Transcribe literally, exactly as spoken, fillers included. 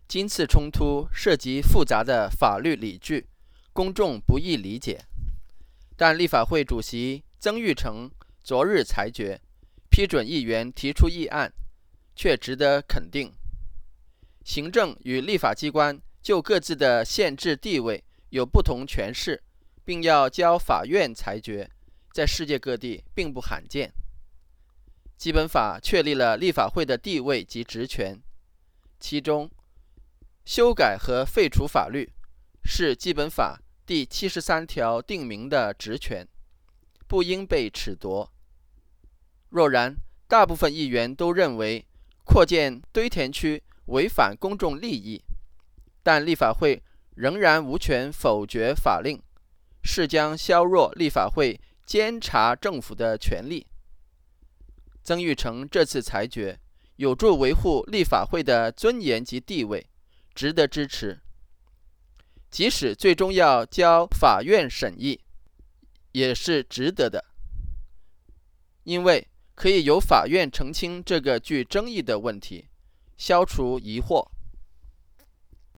今次冲突涉及复杂的法律理据，公众不易理解。但立法会主席曾钰成昨日裁决，批准议员提出议案，却值得肯定。行政与立法机关就各自的宪制地位有不同诠释，并要交法院裁决，在世界各地并不罕见。基本法确立了立法会的地位及职权，其中修改和废除法律是基本法第七十三条定明的职权，不应被褫夺。若然，大部分议员都认为扩建堆填区违反公众利益，但立法会仍然无权否决法令，是将削弱立法会监察政府的权利。曾钰成这次裁决有助维护立法会的尊严及地位，值得支持。即使最终要交法院审议，也是值得的，因为可以由法院澄清这个具争议的问题，消除疑惑。